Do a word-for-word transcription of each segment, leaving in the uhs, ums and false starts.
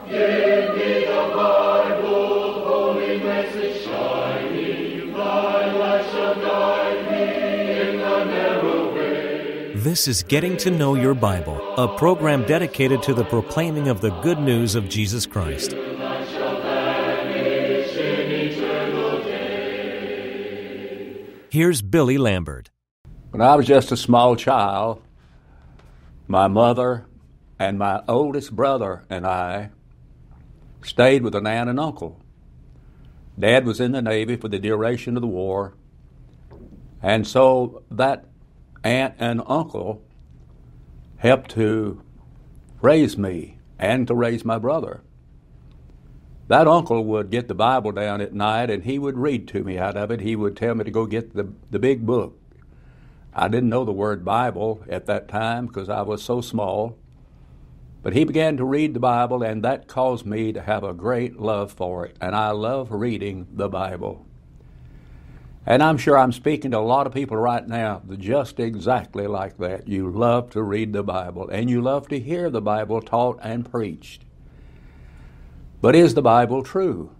Give me the Bible, holy message shining, thy light shall guide me in the narrow way. This is Getting to Know Your Bible, a program dedicated to the proclaiming of the good news of Jesus Christ. Here's Billy Lambert. When I was just a small child, my mother and my oldest brother and I stayed with an aunt and uncle. Dad was in the Navy for the duration of the war, and so that aunt and uncle helped to raise me and to raise my brother. That uncle would get the Bible down at night, and he would read to me out of it. He would tell me to go get the, the big book. I didn't know the word Bible at that time because I was so small. But he began to read the Bible, and that caused me to have a great love for it. And I love reading the Bible. And I'm sure I'm speaking to a lot of people right now just exactly like that. You love to read the Bible, and you love to hear the Bible taught and preached. But is the Bible true?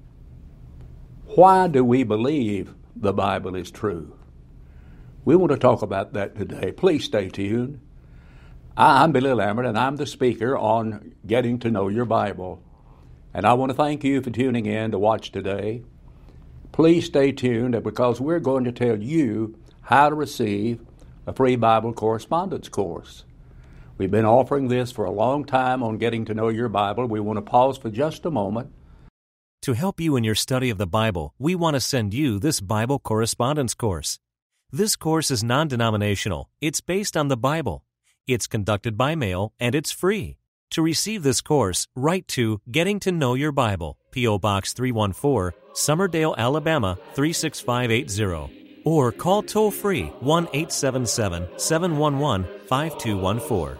Why do we believe the Bible is true? We want to talk about that today. Please stay tuned. I'm Billy Lambert, and I'm the speaker on Getting to Know Your Bible. And I want to thank you for tuning in to watch today. Please stay tuned because we're going to tell you how to receive a free Bible correspondence course. We've been offering this for a long time on Getting to Know Your Bible. We want to pause for just a moment. To help you in your study of the Bible, we want to send you this Bible correspondence course. This course is non-denominational. It's based on the Bible. It's conducted by mail, and it's free. To receive this course, write to Getting to Know Your Bible, P O Box three one four, Summerdale, Alabama three six five eight zero. Or call toll-free one eight seven seven, seven one one, five two one four.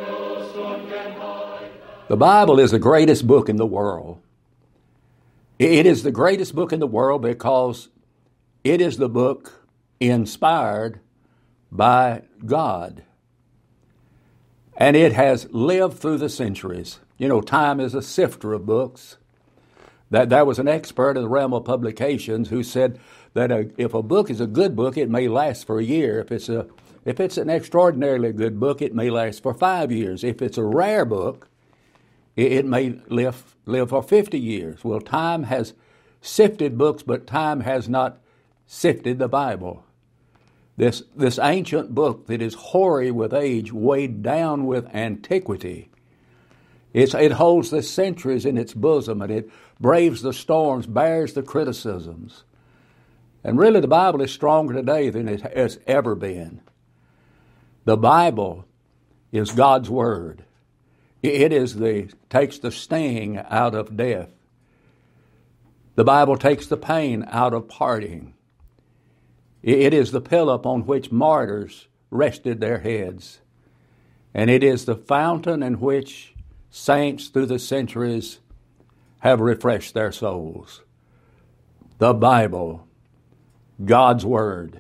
The Bible is the greatest book in the world. It is the greatest book in the world because it is the book inspired by God. And it has lived through the centuries. You know, time is a sifter of books. That there was an expert in the realm of publications who said that a, if a book is a good book, it may last for a year. If it's a if it's an extraordinarily good book, it may last for five years. If it's a rare book, it, it may live live for fifty years. Well, time has sifted books, but time has not sifted the Bible. This this ancient book that is hoary with age, weighed down with antiquity. It's, it holds the centuries in its bosom, and it braves the storms, bears the criticisms. And really the Bible is stronger today than it has ever been. The Bible is God's Word. It is the takes the sting out of death. The Bible takes the pain out of parting. It is the pillow upon which martyrs rested their heads. And it is the fountain in which saints through the centuries have refreshed their souls. The Bible, God's Word.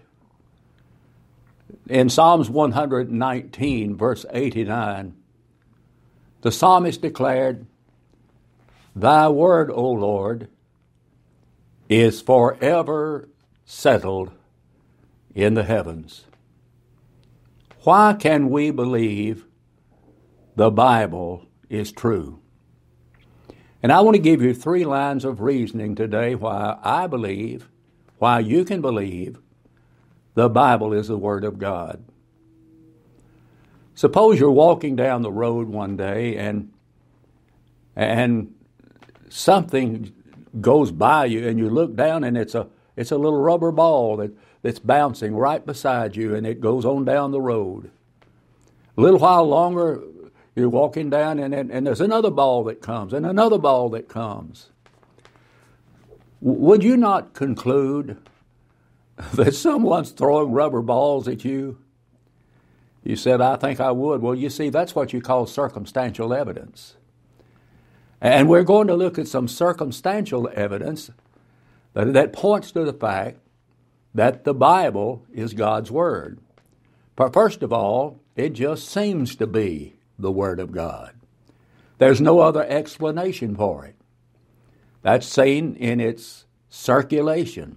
In Psalms one nineteen, verse eighty-nine, the psalmist declared, "Thy word, O Lord, is forever settled in the heavens." Why can we believe the Bible is true? And I want to give you three lines of reasoning today why I believe, why you can believe the Bible is the Word of God. Suppose you're walking down the road one day and and something goes by you and you look down and it's a it's a little rubber ball that, that's bouncing right beside you and it goes on down the road. A little while longer, you're walking down and, and, and there's another ball that comes and another ball that comes. Would you not conclude that someone's throwing rubber balls at you? You said, I think I would. Well, you see, that's what you call circumstantial evidence. And we're going to look at some circumstantial evidence that, that points to the fact that the Bible is God's Word. But first of all, it just seems to be the Word of God. There's no other explanation for it. That's seen in its circulation.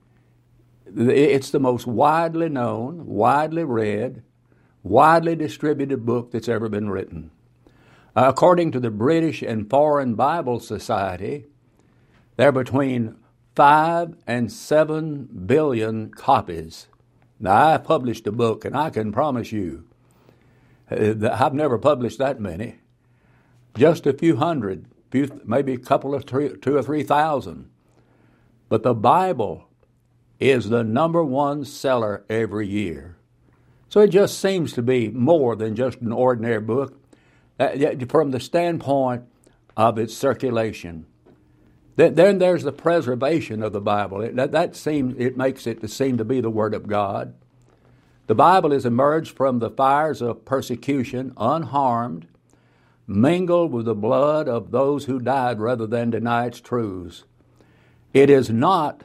It's the most widely known, widely read, widely distributed book that's ever been written. Uh, according to the British and Foreign Bible Society, there are between five and seven billion copies. Now, I published a book, and I can promise you, uh, I've never published that many. Just a few hundred, few, maybe a couple of three, two or three thousand. But the Bible is the number one seller every year. So it just seems to be more than just an ordinary book uh, from the standpoint of its circulation. Then there's the preservation of the Bible. It, that, that seems, it makes it to seem to be the Word of God. The Bible has emerged from the fires of persecution unharmed, mingled with the blood of those who died rather than deny its truths. It is not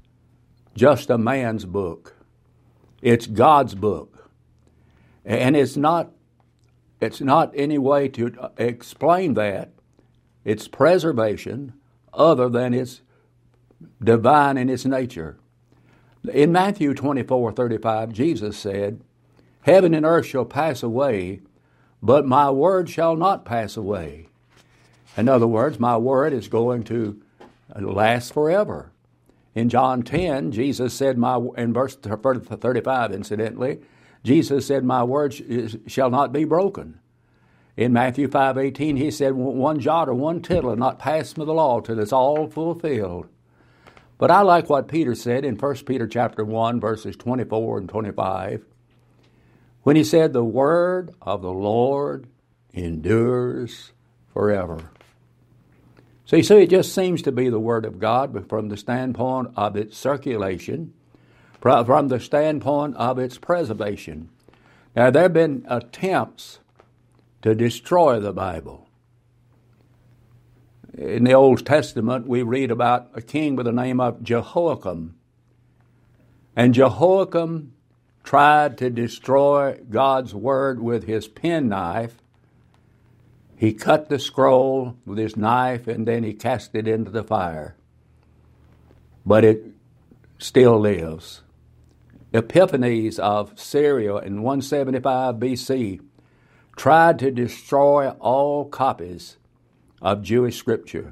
just a man's book. It's God's book. And it's not, it's not any way to explain that, its preservation, other than its divine in its nature. In Matthew twenty-four thirty-five, Jesus said, "Heaven and earth shall pass away, but my word shall not pass away." In other words, my word is going to last forever. In John ten, Jesus said, "My," in verse thirty-five, incidentally, Jesus said, "My word shall not be broken." In Matthew five eighteen, he said, "One jot or one tittle will not pass from the law till it's all fulfilled." But I like what Peter said in First Peter chapter one, verses twenty-four and twenty-five, when he said, "The word of the Lord endures forever." So you see, it just seems to be the Word of God, but from the standpoint of its circulation, from the standpoint of its preservation. Now, there have been attempts to destroy the Bible. In the Old Testament, we read about a king by the name of Jehoiakim. And Jehoiakim tried to destroy God's Word with his penknife. He cut the scroll with his knife, and then he cast it into the fire. But it still lives. Epiphanes of Syria in one seventy-five B C tried to destroy all copies of Jewish Scripture.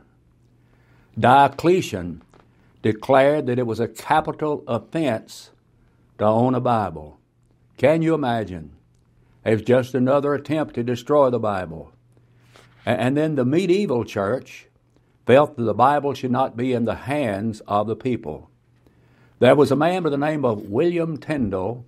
Diocletian declared that it was a capital offense to own a Bible. Can you imagine? It's just another attempt to destroy the Bible. And then the medieval church felt that the Bible should not be in the hands of the people. There was a man by the name of William Tyndale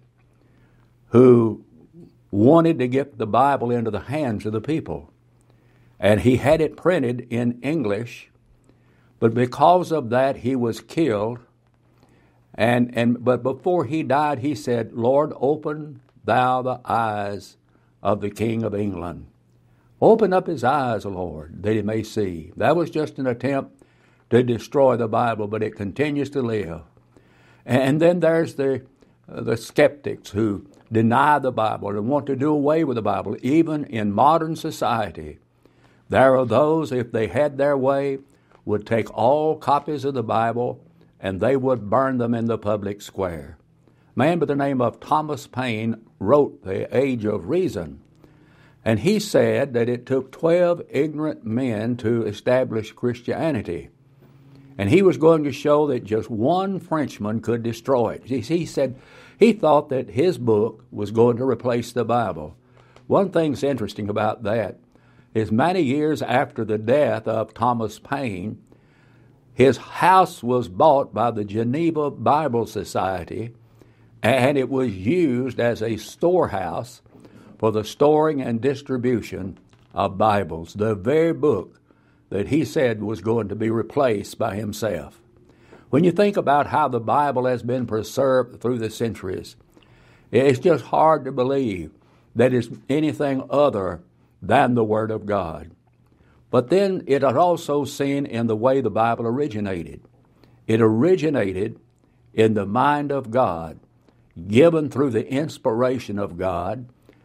who wanted to get the Bible into the hands of the people. And he had it printed in English, but because of that he was killed. And, and but before he died, he said, "Lord, open thou the eyes of the King of England." Open up his eyes, Lord, that he may see. That was just an attempt to destroy the Bible, but it continues to live. And then there's the, uh, the skeptics who deny the Bible and want to do away with the Bible. Even in modern society, there are those, if they had their way, would take all copies of the Bible and they would burn them in the public square. A man by the name of Thomas Paine wrote The Age of Reason. And he said that it took twelve ignorant men to establish Christianity. And he was going to show that just one Frenchman could destroy it. He said he thought that his book was going to replace the Bible. One thing's interesting about that is many years after the death of Thomas Paine, his house was bought by the Geneva Bible Society, and it was used as a storehouse for the storing and distribution of Bibles, the very book that he said was going to be replaced by himself. When you think about how the Bible has been preserved through the centuries, it's just hard to believe that it's anything other than the Word of God. But then it is also seen in the way the Bible originated. It originated in the mind of God, given through the inspiration of God,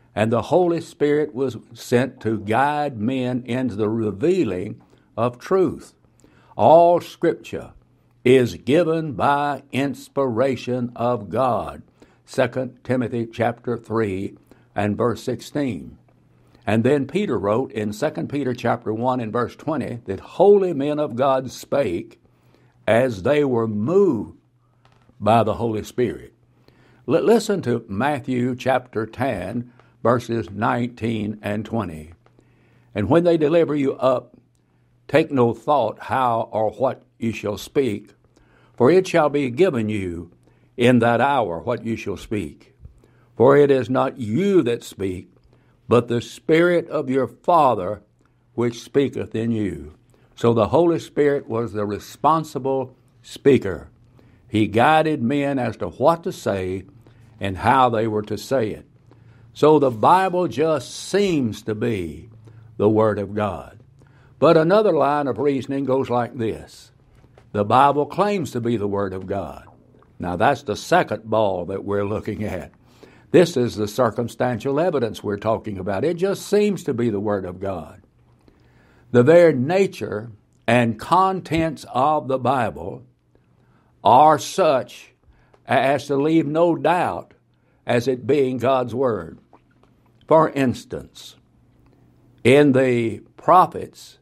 And the Holy Spirit was sent to guide men into the revealing of truth. All Scripture is given by inspiration of God. Second Timothy chapter three and verse sixteen. And then Peter wrote in Second Peter chapter one and verse twenty that holy men of God spake as they were moved by the Holy Spirit. L- listen to Matthew chapter ten, verses nineteen and twenty. And when they deliver you up, take no thought how or what you shall speak, for it shall be given you in that hour what you shall speak. For it is not you that speak, but the Spirit of your Father which speaketh in you. So the Holy Spirit was the responsible speaker. He guided men as to what to say and how they were to say it. So the Bible just seems to be the Word of God. But another line of reasoning goes like this. The Bible claims to be the Word of God. Now that's the second ball that we're looking at. This is the circumstantial evidence we're talking about. It just seems to be the Word of God. The very nature and contents of the Bible are such as to leave no doubt as it being God's Word. For instance, in the prophets,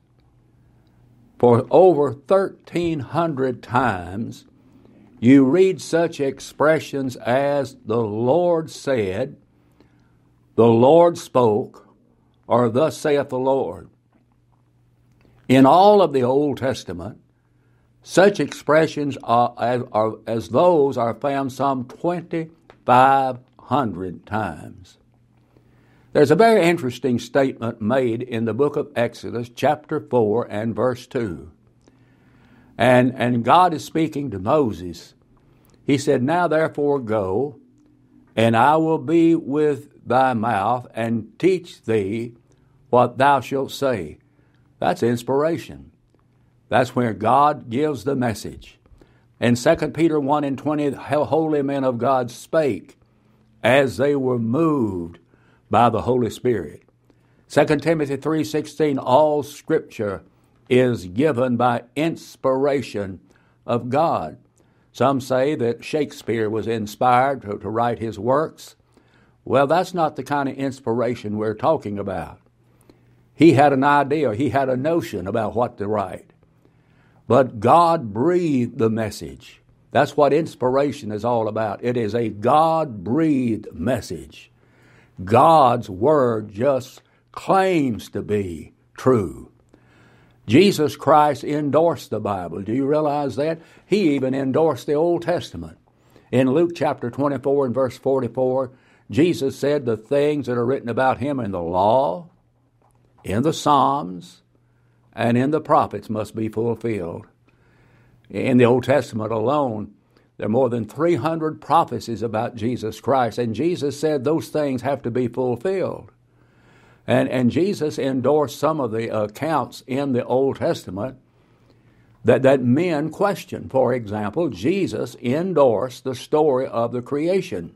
for over thirteen hundred times, you read such expressions as the Lord said, the Lord spoke, or thus saith the Lord. In all of the Old Testament, such expressions are, as, are, as those are found some twenty-five hundred times. There's a very interesting statement made in the book of Exodus, chapter four and verse two. And, and God is speaking to Moses. He said, now therefore go, and I will be with thy mouth, and teach thee what thou shalt say. That's inspiration. That's where God gives the message. In Second Peter one and twenty, how holy men of God spake as they were moved by the Holy Spirit. Second Timothy three sixteen, all Scripture is given by inspiration of God. Some say that Shakespeare was inspired to, to write his works. Well, that's not the kind of inspiration we're talking about. He had an idea, he had a notion about what to write. But God breathed the message. That's what inspiration is all about. It is a God-breathed message. God's Word just claims to be true. Jesus Christ endorsed the Bible. Do you realize that? He even endorsed the Old Testament. In Luke chapter twenty-four and verse forty-four, Jesus said the things that are written about Him in the law, in the Psalms, and in the prophets must be fulfilled. In the Old Testament alone, there are more than three hundred prophecies about Jesus Christ, and Jesus said those things have to be fulfilled. And, and Jesus endorsed some of the accounts in the Old Testament that, that men question. For example, Jesus endorsed the story of the creation.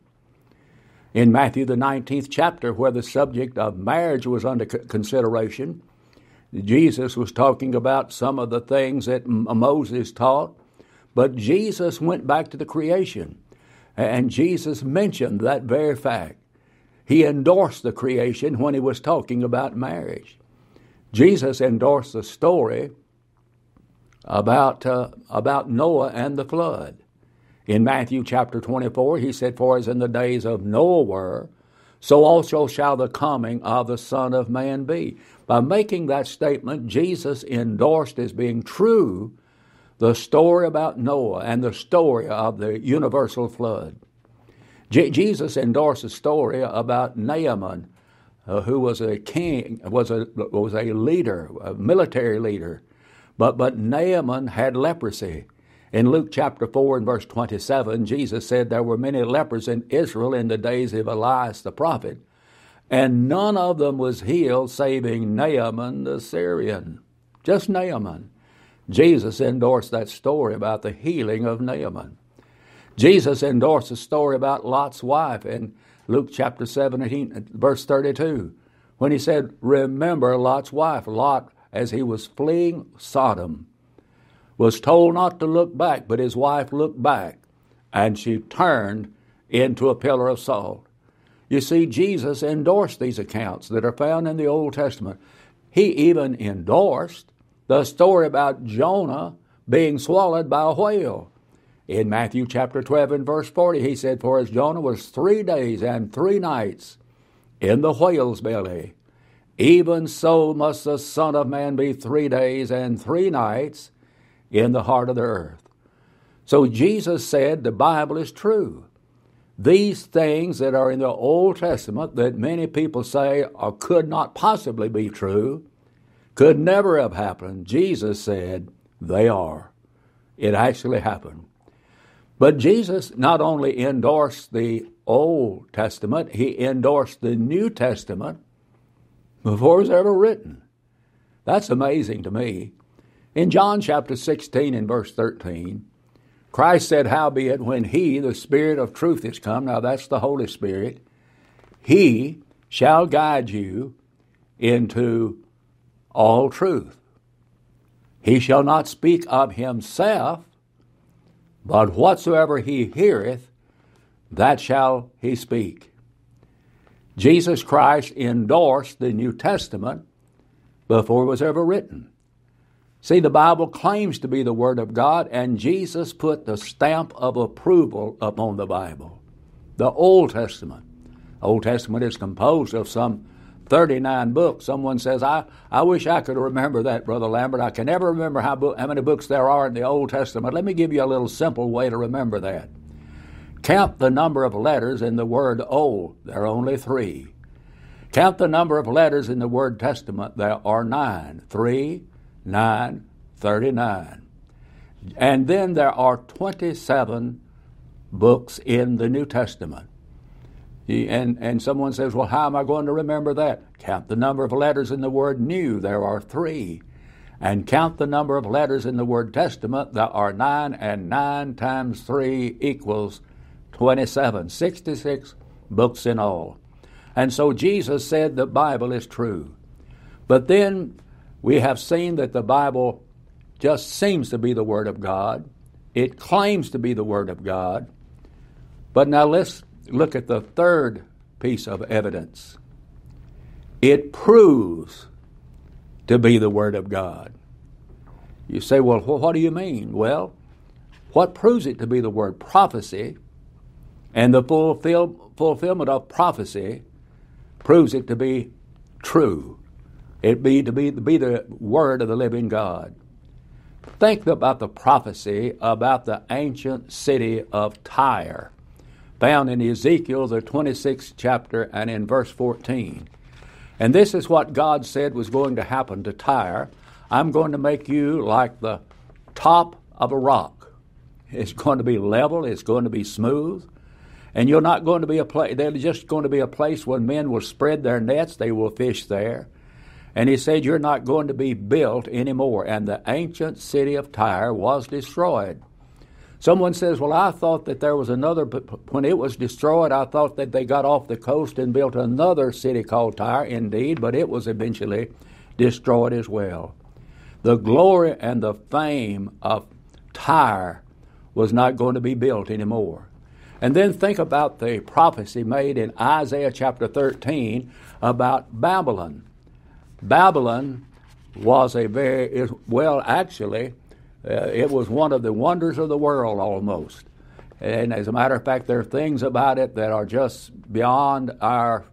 In Matthew the nineteenth chapter, where the subject of marriage was under consideration, Jesus was talking about some of the things that Moses taught, but Jesus went back to the creation, and Jesus mentioned that very fact. He endorsed the creation when he was talking about marriage. Jesus endorsed the story about, uh, about Noah and the flood. In Matthew chapter twenty-four, he said, for as in the days of Noah were, so also shall the coming of the Son of Man be. By making that statement, Jesus endorsed as being true the story about Noah and the story of the universal flood. Je- Jesus endorsed a story about Naaman, uh, who was a king, was a was a leader, a military leader, but but Naaman had leprosy. In Luke chapter four and verse twenty-seven, Jesus said there were many lepers in Israel in the days of Elias the prophet, and none of them was healed, saving Naaman the Syrian. Just Naaman. Jesus endorsed that story about the healing of Naaman. Jesus endorsed a story about Lot's wife in Luke chapter seventeen, verse thirty-two, when he said, remember Lot's wife. Lot, as he was fleeing Sodom, was told not to look back, but his wife looked back, and she turned into a pillar of salt. You see, Jesus endorsed these accounts that are found in the Old Testament. He even endorsed the story about Jonah being swallowed by a whale. In Matthew chapter twelve and verse forty, he said, for as Jonah was three days and three nights in the whale's belly, even so must the Son of Man be three days and three nights in the heart of the earth. So Jesus said the Bible is true. These things that are in the Old Testament that many people say or could not possibly be true, could never have happened, Jesus said they are. It actually happened. But Jesus not only endorsed the Old Testament, he endorsed the New Testament before it was ever written. That's amazing to me. In John chapter sixteen and verse thirteen, Christ said, howbeit, when he, the Spirit of truth, is come, now that's the Holy Spirit, he shall guide you into all truth. He shall not speak of himself, but whatsoever he heareth, that shall he speak. Jesus Christ endorsed the New Testament before it was ever written. See, the Bible claims to be the Word of God, and Jesus put the stamp of approval upon the Bible. The Old Testament. Old Testament is composed of some thirty-nine books. Someone says, I, I wish I could remember that, Brother Lambert. I can never remember how, bo- how many books there are in the Old Testament. Let me give you a little simple way to remember that. Count the number of letters in the word old. There are only three. Count the number of letters in the word Testament. There are nine. Three, nine, thirty-nine. And then there are twenty-seven books in the New Testament. And, and someone says, well, how am I going to remember that? Count the number of letters in the word new. There are three. And count the number of letters in the word Testament. There are nine, and nine times three equals twenty-seven. sixty-six books in all. And so Jesus said the Bible is true. But then we have seen that the Bible just seems to be the Word of God. It claims to be the Word of God. But now let's look at the third piece of evidence. It proves to be the Word of God. You say, well, what do you mean? Well, what proves it to be the word? Prophecy, and the fulfill, fulfillment of prophecy proves it to be true. It be to be, to be the Word of the living God. Think about the prophecy about the ancient city of Tyre, found in Ezekiel, the twenty-sixth chapter, and in verse fourteen. And this is what God said was going to happen to Tyre. I'm going to make you like the top of a rock. It's going to be level. It's going to be smooth. And you're not going to be a place, they're just going to be a place where men will spread their nets. They will fish there. And he said, you're not going to be built anymore. And the ancient city of Tyre was destroyed. Someone says, well, I thought that there was another, but when it was destroyed, I thought that they got off the coast and built another city called Tyre. Indeed, but it was eventually destroyed as well. The glory and the fame of Tyre was not going to be built anymore. And then think about the prophecy made in Isaiah chapter thirteen about Babylon. Babylon was a very, well, actually, uh, it was one of the wonders of the world almost. And as a matter of fact, there are things about it that are just beyond our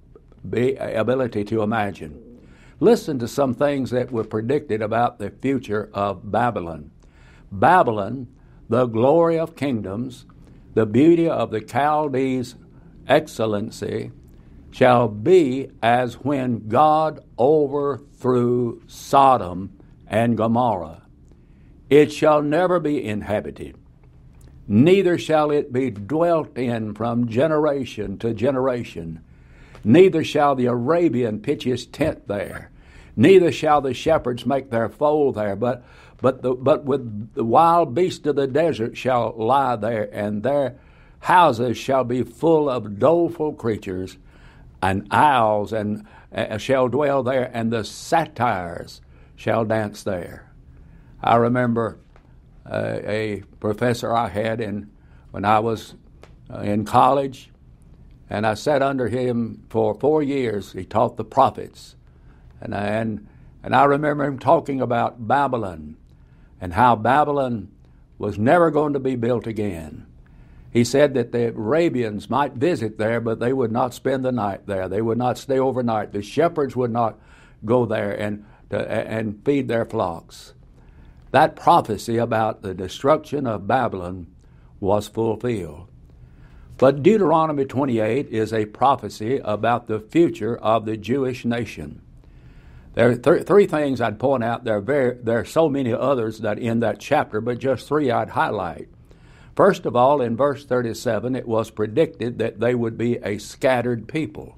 ability to imagine. Listen to some things that were predicted about the future of Babylon. Babylon, the glory of kingdoms, the beauty of the Chaldees' excellency, shall be as when God overthrew Sodom and Gomorrah. It shall never be inhabited, neither shall it be dwelt in from generation to generation. Neither shall the Arabian pitch his tent there, neither shall the shepherds make their fold there, but but the, but with the wild beasts of the desert shall lie there, and there houses shall be full of doleful creatures, and owls and uh, shall dwell there, and the satyrs shall dance there. I remember uh, a professor I had in when I was uh, in college, and I sat under him for four years. He taught the prophets, and and and I remember him talking about Babylon and how Babylon was never going to be built again. He said that the Arabians might visit there, but they would not spend the night there. They would not stay overnight. The shepherds would not go there and to, and feed their flocks. That prophecy about the destruction of Babylon was fulfilled. But Deuteronomy twenty-eight is a prophecy about the future of the Jewish nation. There are th- three things I'd point out. There are, very, there are so many others that in that chapter, but just three I'd highlight. First of all, in verse thirty-seven, it was predicted that they would be a scattered people.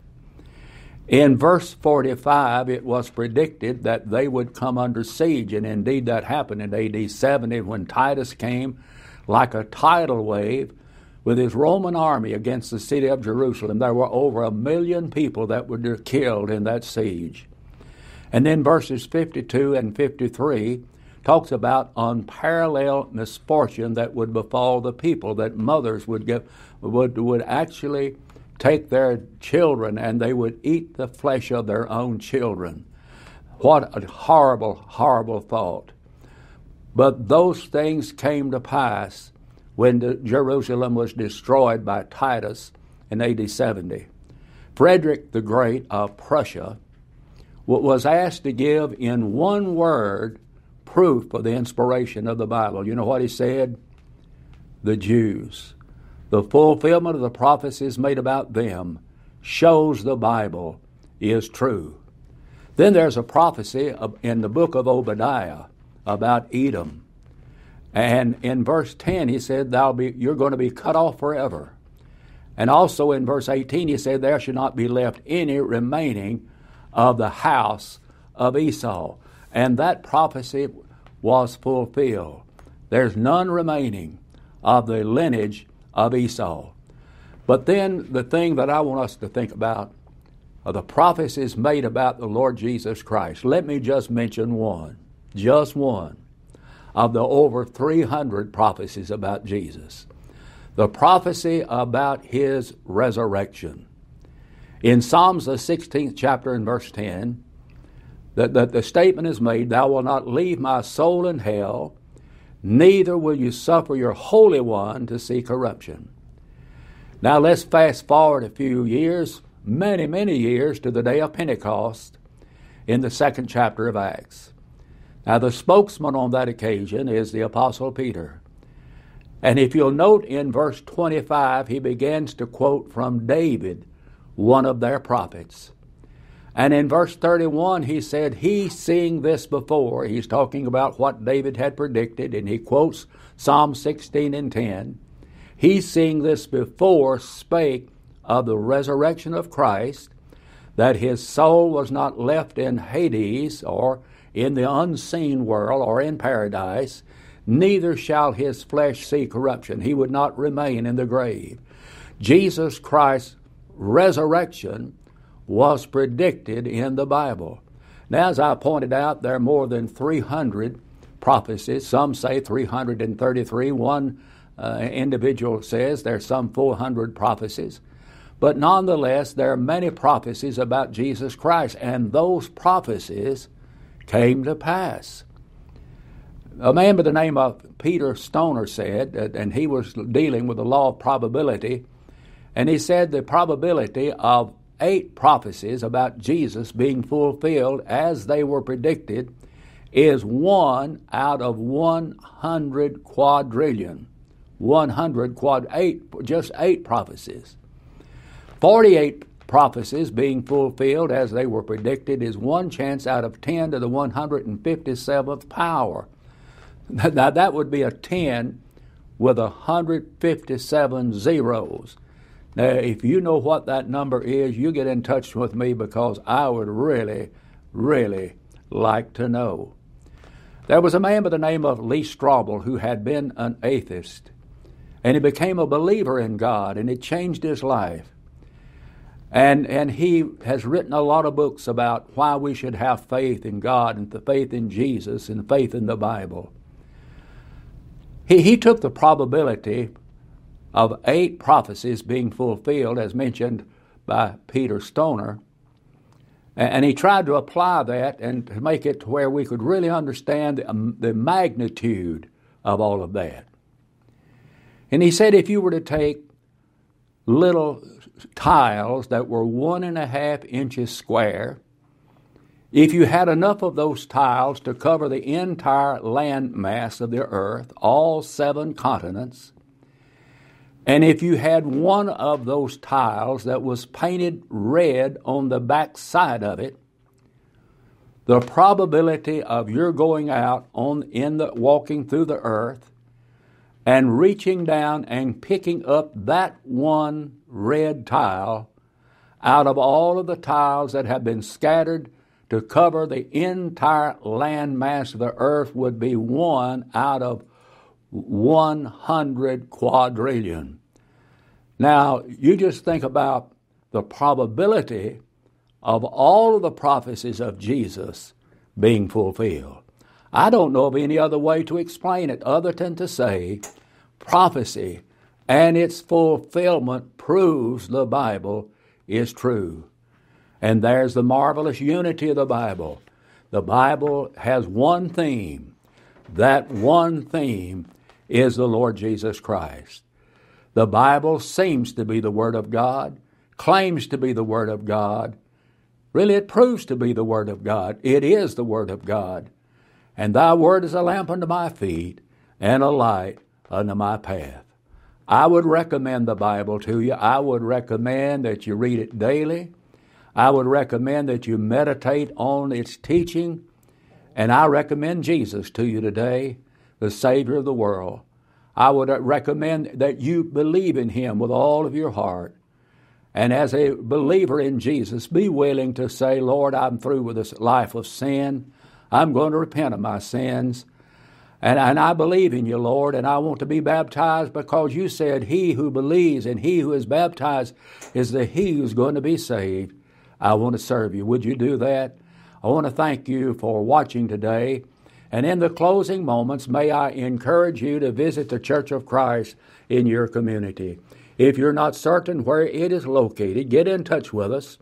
In verse forty-five, it was predicted that they would come under siege, and indeed that happened in A D seventy when Titus came like a tidal wave with his Roman army against the city of Jerusalem. There were over a million people that were killed in that siege. And then verses fifty-two and fifty-three talks about unparalleled misfortune that would befall the people, that mothers would get would would actually take their children and they would eat the flesh of their own children. What a horrible, horrible thought. But those things came to pass when the, Jerusalem was destroyed by Titus in A D seventy. Frederick the Great of Prussia was asked to give in one word proof of the inspiration of the Bible. You know what he said? The Jews. The fulfillment of the prophecies made about them shows the Bible is true. Then there's a prophecy in the book of Obadiah about Edom. And in verse ten he said, Thou be, you're going to be cut off forever. And also in verse eighteen he said, There should not be left any remaining of the house of Esau. And that prophecy was fulfilled. There's none remaining of the lineage of Esau. But then the thing that I want us to think about are the prophecies made about the Lord Jesus Christ. Let me just mention one, just one, of the over three hundred prophecies about Jesus. The prophecy about His resurrection. In Psalms, the sixteenth chapter and verse ten, that the, the statement is made, Thou wilt not leave my soul in hell, neither will you suffer your Holy One to see corruption. Now let's fast forward a few years, many, many years, to the day of Pentecost in the second chapter of Acts. Now the spokesman on that occasion is the Apostle Peter. And if you'll note in verse twenty-five, he begins to quote from David, one of their prophets. And in verse thirty-one, he said, He seeing this before, he's talking about what David had predicted, and he quotes Psalm sixteen and ten. He seeing this before spake of the resurrection of Christ, that his soul was not left in Hades, or in the unseen world, or in paradise, neither shall his flesh see corruption. He would not remain in the grave. Jesus Christ's resurrection was predicted in the Bible. Now, as I pointed out, there are more than three hundred prophecies. Some say three hundred thirty-three. One uh, individual says there's some four hundred prophecies. But nonetheless, there are many prophecies about Jesus Christ, and those prophecies came to pass. A man by the name of Peter Stoner said, and he was dealing with the law of probability, and he said the probability of eight prophecies about Jesus being fulfilled as they were predicted is one out of one hundred quadrillion. one hundred quad, eight, just eight prophecies. forty-eight prophecies being fulfilled as they were predicted is one chance out of ten to the one hundred fifty-seventh power. Now that would be a ten with one hundred fifty-seven zeros. Now, if you know what that number is, you get in touch with me, because I would really, really like to know. There was a man by the name of Lee Strobel who had been an atheist. and he became a believer in God, and it changed his life. And and he has written a lot of books about why we should have faith in God and the faith in Jesus and faith in the Bible. He, he took the probability of eight prophecies being fulfilled, as mentioned by Peter Stoner, and he tried to apply that and to make it to where we could really understand the, um, the magnitude of all of that. And he said if you were to take little tiles that were one and a half inches square, if you had enough of those tiles to cover the entire land mass of the earth, all seven continents, and if you had one of those tiles that was painted red on the back side of it, the probability of your going out on in the walking through the earth and reaching down and picking up that one red tile out of all of the tiles that have been scattered to cover the entire land mass of the earth would be one out of one hundred quadrillion. Now, you just think about the probability of all of the prophecies of Jesus being fulfilled. I don't know of any other way to explain it other than to say prophecy and its fulfillment proves the Bible is true. And there's the marvelous unity of the Bible. The Bible has one theme. That one theme is the Lord Jesus Christ. The Bible seems to be the Word of God, claims to be the Word of God. Really, it proves to be the Word of God. It is the Word of God. And thy word is a lamp unto my feet and a light unto my path. I would recommend the Bible to you. I would recommend that you read it daily. I would recommend that you meditate on its teaching. And I recommend Jesus to you today, the Savior of the world. I would recommend that you believe in Him with all of your heart. And as a believer in Jesus, be willing to say, Lord, I'm through with this life of sin. I'm going to repent of my sins. And, and I believe in you, Lord, and I want to be baptized because you said he who believes and he who is baptized is the he who's going to be saved. I want to serve you. Would you do that? I want to thank you for watching today. And in the closing moments, may I encourage you to visit the Church of Christ in your community. If you're not certain where it is located, get in touch with us,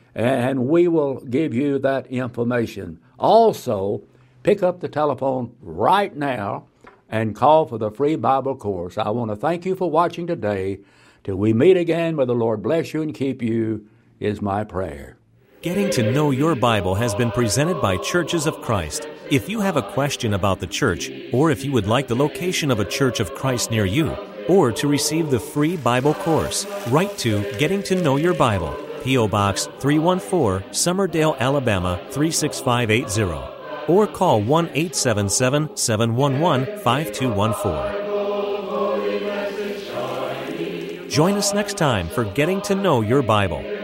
and we will give you that information. Also, pick up the telephone right now and call for the free Bible course. I want to thank you for watching today. Till we meet again, may the Lord bless you and keep you, is my prayer. Getting to Know Your Bible has been presented by Churches of Christ. If you have a question about the church, or if you would like the location of a Church of Christ near you, or to receive the free Bible course, write to Getting to Know Your Bible, P O Box three one four, Summerdale, Alabama three six five eight zero, or call one eight seven seven, seven one one, five two one four. Join us next time for Getting to Know Your Bible.